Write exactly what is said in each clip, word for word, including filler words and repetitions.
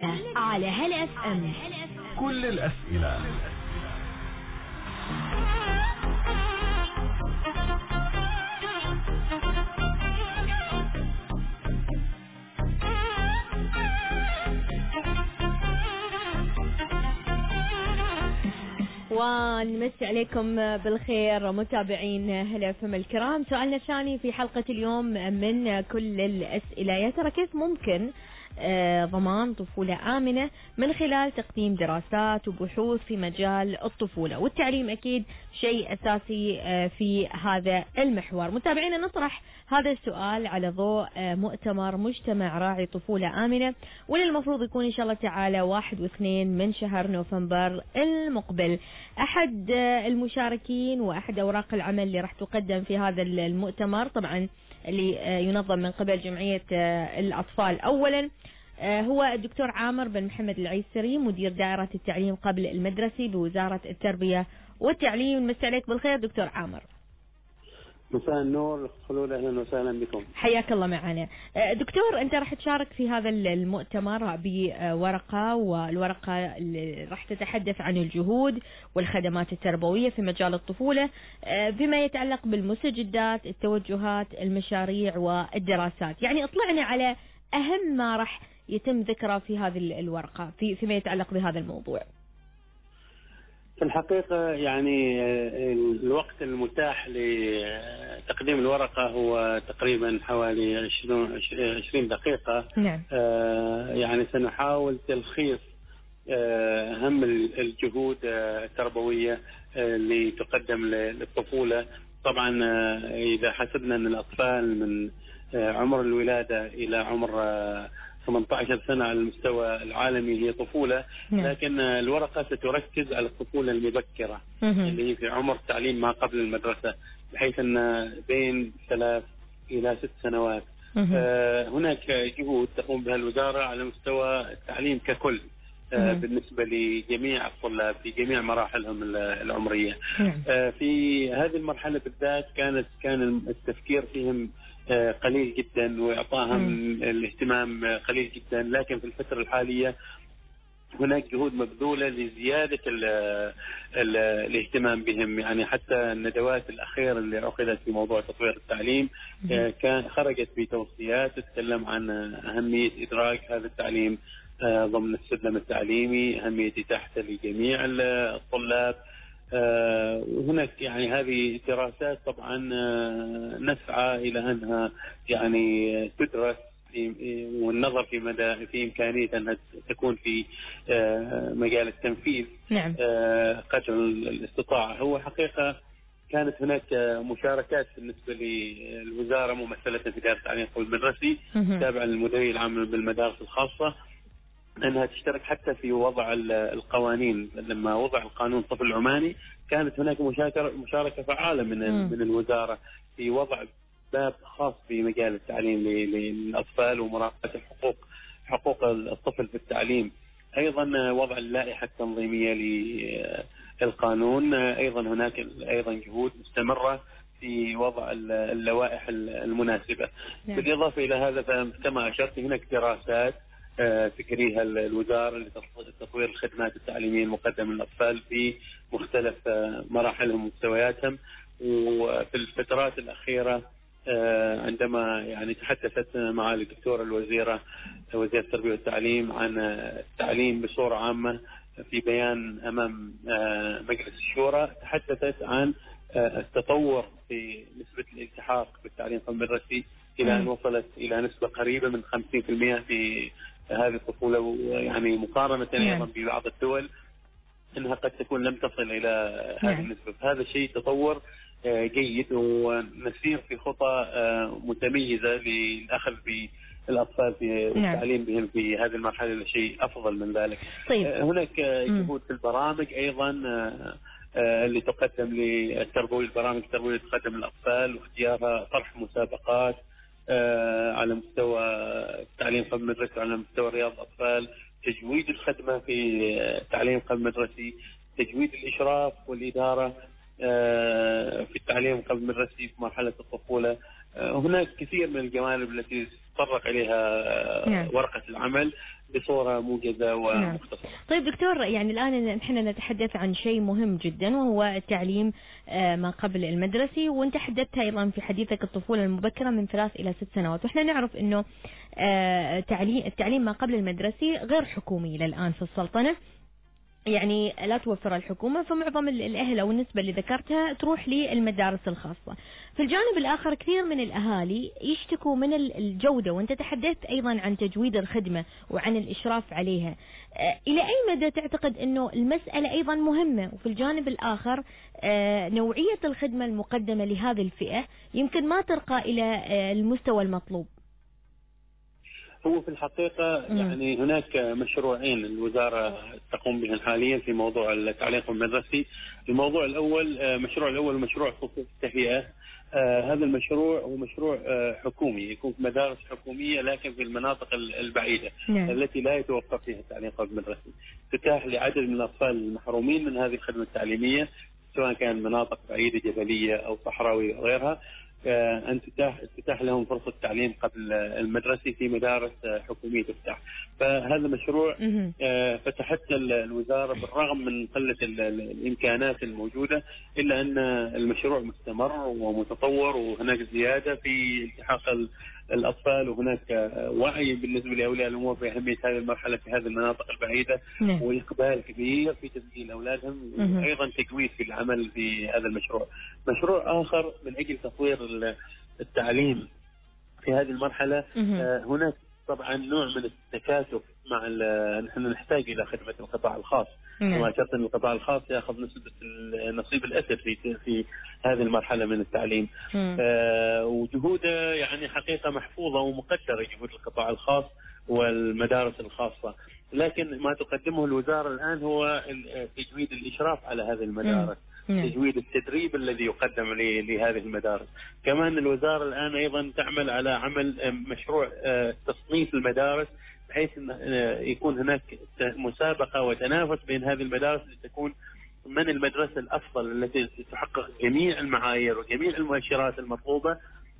الثلاثاء على هلا اف ام. كل الأسئلة. ونمسي عليكم بالخير متابعين هلا فم الكرام. سؤالنا الثاني في حلقة اليوم من كل الأسئلة: يا ترى كيف ممكن آه ضمان طفولة آمنة من خلال تقديم دراسات وبحوث في مجال الطفولة والتعليم؟ أكيد شيء أساسي آه في هذا المحور. متابعينا نطرح هذا السؤال على ضوء آه مؤتمر مجتمع راعي طفولة آمنة، واللي المفروض يكون إن شاء الله تعالى واحد واثنين من شهر نوفمبر المقبل. أحد آه المشاركين وأحد أوراق العمل اللي راح تقدم في هذا المؤتمر طبعا اللي آه ينظم من قبل جمعية آه الأطفال، أولا هو الدكتور عامر بن محمد العيسري، مدير دائرة التعليم قبل المدرسي بوزارة التربية والتعليم. مساء عليك بالخير دكتور عامر. مساء النور خلود، أهلا وسهلا بكم. حياك الله معنا دكتور. أنت راح تشارك في هذا المؤتمر بورقة، والورقة اللي راح تتحدث عن الجهود والخدمات التربوية في مجال الطفولة بما يتعلق بالمستجدات، التوجهات، المشاريع والدراسات. يعني اطلعنا على أهم ما راح يتم ذكره في هذه الورقة في فيما يتعلق بهذا الموضوع. في الحقيقة يعني الوقت المتاح لتقديم الورقة هو تقريبا حوالي عشرين دقيقة. نعم. يعني سنحاول تلخيص أهم الجهود التربوية اللي تقدم للطفولة. طبعا إذا حسبنا أن الأطفال من عمر الولادة إلى عمر ثمانية عشر سنة على المستوى العالمي هي طفولة، لكن الورقة ستركز على الطفولة المبكرة اللي هي في عمر التعليم ما قبل المدرسة، بحيث أن بين ثلاث إلى ست سنوات آه هناك جهود تقوم بها الوزارة على مستوى التعليم ككل آه بالنسبة لجميع الطلاب في جميع مراحلهم العمرية. آه في هذه المرحلة بالذات كانت كان التفكير فيهم آه قليل جدا وإعطاهم الاهتمام قليل جدا، لكن في الفترة الحالية هناك جهود مبذولة لزيادة ال ال الاهتمام بهم. يعني حتى الندوات الأخيرة اللي عقدت في موضوع تطوير التعليم آه كان خرجت بتوصيات تتكلم عن أهمية إدراك هذا التعليم آه ضمن السلم التعليمي، أهمية إتاحته لجميع الطلاب. آه وهناك يعني هذه دراسات طبعا آه نسعى إلى أنها يعني تدرس والنظر في مدى في إمكانية أنها تكون في آه مجال التنفيذ. نعم. آه قدر الاستطاعة. هو حقيقة كانت هناك مشاركات بالنسبة للوزارة ممثلة في إدارة التعليم المدرسي تابعة للمديرية العامة بالمدارس الخاصة، أنها تشترك حتى في وضع القوانين. لما وضع القانون الطفل العماني كانت هناك مشاركة فعالة من من الوزارة في وضع باب خاص في مجال التعليم للأطفال ومراقبة الحقوق حقوق الطفل في التعليم. أيضا وضع اللائحة التنظيمية للقانون، أيضا هناك أيضا جهود مستمرة في وضع اللوائح المناسبة. بالإضافة إلى هذا كما أشرت هناك دراسات تجريها الوزارة لتطوير الخدمات التعليمية المقدمة للأطفال في مختلف مراحلهم ومستوياتهم. وفي الفترات الأخيرة عندما يعني تحدثت مع الدكتورة الوزيرة وزيرة التربية والتعليم عن التعليم بصورة عامة في بيان أمام مجلس الشورى، تحدثت عن التطور في نسبة الالتحاق بالتعليم المدرسي إلى أن وصلت إلى نسبة قريبة من خمسين بالمئة في هذه الطفولة، يعني مقارنة أيضا ببعض الدول أنها قد تكون لم تصل إلى هذه النسبة. هذا شيء تطور جيد، ونسير في خطى متميزة للأخذ بالأطفال في التعليم بهم في هذه المرحلة لشيء أفضل من ذلك. طيب. هناك جهود في البرامج أيضا اللي تقدم للتربوية، البرامج التربوية تقدم للأطفال واختيارها، طرح مسابقات على مستوى التعليم قبل المدرسي وعلى مستوى رياض الأطفال، تجويد الخدمة في التعليم قبل المدرسي، تجويد الإشراف والإدارة في التعليم قبل المدرسي في مرحلة الطفولة. هناك كثير من الجوانب التي تطرق إليها ورقة العمل. بصورة موجزة ومختصرة. نعم. طيب دكتور، يعني الآن نحن نتحدث عن شيء مهم جدا وهو التعليم ما قبل المدرسي، وانت حددتها أيضا في حديثك الطفولة المبكرة من ثلاث إلى ست سنوات، وإحنا نعرف أنه تعليم التعليم ما قبل المدرسي غير حكومي الآن في السلطنة، يعني لا توفر الحكومة، فمعظم الأهل أو النسبة اللي ذكرتها تروح للمدارس الخاصة. في الجانب الآخر كثير من الأهالي يشتكوا من الجودة، وأنت تحدثت أيضا عن تجويد الخدمة وعن الإشراف عليها. إلى أي مدى تعتقد أنه المسألة أيضا مهمة؟ وفي الجانب الآخر نوعية الخدمة المقدمة لهذه الفئة يمكن ما ترقى إلى المستوى المطلوب. هو في الحقيقة يعني هناك مشروعين الوزارة تقوم بهم حاليا في موضوع التعليم المدرسي. الموضوع الأول، مشروع الأول مشروع خصوص التهيئة. آه هذا المشروع هو مشروع آه حكومي، يكون في مدارس حكومية لكن في المناطق البعيدة نعم. التي لا يتوفر فيها التعليم المدرسي، تتاح لعدد من الأطفال المحرومين من هذه الخدمة التعليمية، سواء كان مناطق بعيدة جبلية أو صحراوية أو غيرها، أن تتاح تتاح لهم فرصة تعليم قبل المدرسي في مدارس حكومية تفتح. فهذا مشروع فتحت الوزارة بالرغم من قلة الإمكانات الموجودة، إلا أن المشروع مستمر ومتطور، وهناك زيادة في التحاق الأطفال، وهناك وعي بالنسبة لأولياء الأمور بأهمية هذه المرحلة في هذه المناطق البعيدة، وإقبال كبير في تسجيل أولادهم، وأيضا تجويد في العمل في هذا المشروع. مشروع آخر من أجل تطوير التعليم في هذه المرحلة، هناك طبعا نوع من التكاتف مع نحن نحتاج إلى خدمة القطاع الخاص، كما أشرت أن القطاع الخاص يأخذ نسبة النصيب الأسد في في هذه المرحلة من التعليم، آه وجهوده يعني حقيقة محفوظة ومقدرة، جهود القطاع الخاص والمدارس الخاصة. لكن ما تقدمه الوزارة الآن هو تجويد الإشراف على هذه المدارس، تجويد التدريب الذي يقدم لهذه المدارس. كمان الوزارة الآن أيضا تعمل على عمل مشروع تصنيف المدارس، بحيث يكون هناك مسابقة وتنافس بين هذه المدارس لتكون من المدرسة الأفضل التي تحقق جميع المعايير وجميع المؤشرات المطلوبة،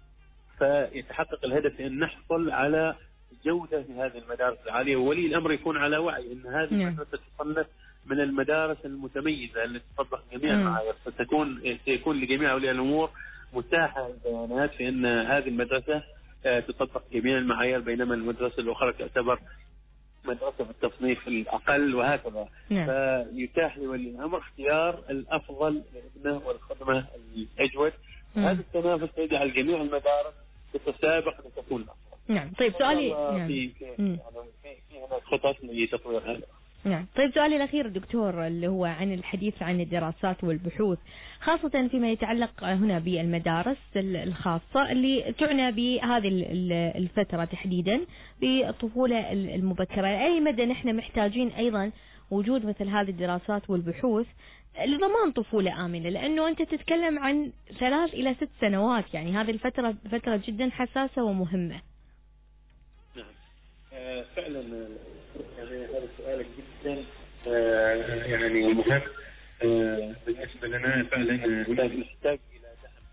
فيتحقق الهدف أن نحصل على جودة في هذه المدارس العالية، وولي الأمر يكون على وعي أن هذه المدرسة تصنف من المدارس المتميزة التي تطبق جميع المعايير، فتكون سيكون لجميع أولياء الأمور متاحة البيانات في أن هذه المدرسة تطبق جميع المعايير، بينما المدرسة الأخرى تعتبر مدرسة بالتصنيف الأقل، وهكذا. نعم. فيتاح لولي الأمر اختيار الأفضل لابنه والخدمة الأجود. هذا التنافس يجعل جميع المدارس تتسابق لتكون أفضل. نعم. طيب سؤالي نعم. في في يعني في هناك خطط لتطوير هذا. نعم. طيب سؤالي الأخير دكتور، اللي هو عن الحديث عن الدراسات والبحوث، خاصة فيما يتعلق هنا بالمدارس الخاصة اللي تعنى بهذه الفترة تحديدا بالطفولة المبكرة. أي مدى نحن محتاجين أيضا وجود مثل هذه الدراسات والبحوث لضمان طفولة آمنة، لأنه أنت تتكلم عن ثلاث إلى ست سنوات، يعني هذه الفترة فترة جدا حساسة ومهمة. نعم. آه فعلا يعني هذا سؤالك جدا آه يعني مهم آه بالنسبة لنا. فعلا هناك نحتاج إلى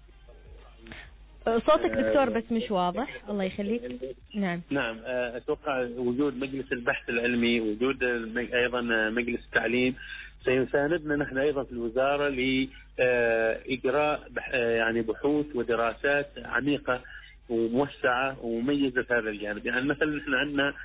دعم. صوتك دكتور بس مش واضح، الله يخليك. نعم. نعم. أتوقع وجود مجلس البحث العلمي، وجود أيضا مجلس التعليم سيساندنا نحن أيضا في الوزارة لإجراء يعني بحوث ودراسات عميقة وموسعة ومميزة في هذا الجانب. يعني مثلا نحن عندنا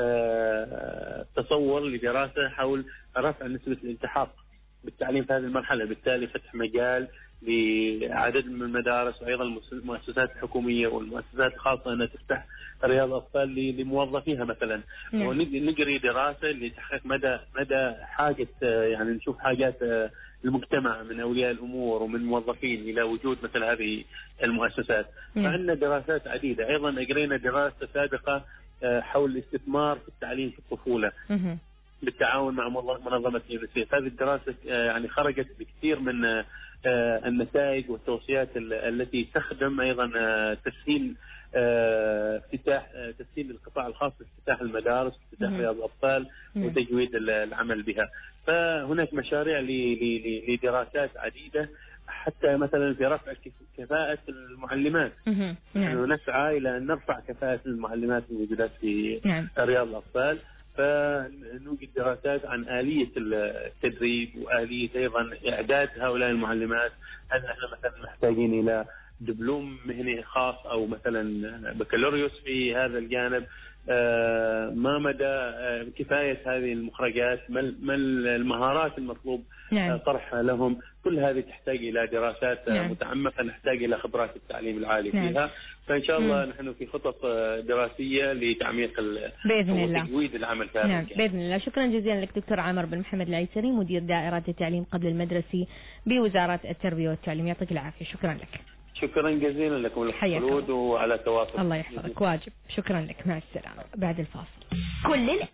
تصور لدراسة حول رفع نسبة الالتحاق بالتعليم في هذه المرحلة، بالتالي فتح مجال لعدد من المدارس وأيضا المؤسسات الحكومية والمؤسسات الخاصة أنها تفتح رياض أطفال لموظفيها مثلا، ونجري دراسة لتحقيق مدى مدى حاجة، يعني نشوف حاجات المجتمع من أولياء الأمور ومن موظفين إلى وجود مثل هذه المؤسسات. فعندنا دراسات عديدة. أيضا أجرينا دراسة سابقة حول الاستثمار في التعليم في الطفولة بالتعاون مع منظمة يونيسيف. هذه الدراسة يعني خرجت بكثير من النتائج والتوصيات التي تخدم أيضا تسهيل افتتاح تسهيل القطاع الخاص بافتتاح المدارس وافتتاح رياض الأطفال وتجويد العمل بها. فهناك مشاريع لدراسات عديدة، حتى مثلا في رفع كفاءة المعلمات. نحن نسعى إلى أن نرفع كفاءة المعلمات الموجودات في رياض الأطفال. فنوجد دراسات عن آلية التدريب وآلية أيضا إعداد هؤلاء المعلمات. هل نحن مثلا محتاجين إلى دبلوم مهني خاص أو مثلا بكالوريوس في هذا الجانب؟ آه ما مدى آه كفاية هذه المخرجات؟ ما المهارات المطلوب نعم. طرحها لهم؟ كل هذه تحتاج إلى دراسات نعم. متعمقة، نحتاج إلى خبرات التعليم العالي نعم. فيها. فإن شاء الله مم. نحن في خطط دراسية لتعميق بإذن الله وتجويد العمل في هذا نعم. بإذن الله. شكرا جزيلا لك دكتور عامر بن محمد العيسري، مدير دائرة التعليم قبل المدرسي بوزارة التربية والتعليم. يعطيك العافية. شكرا لك. شكرا جزيلا لكم الخلود وعلى تواصل. الله يحفظك. واجب. شكرا لك. مع السلامة. بعد الفاصل. كل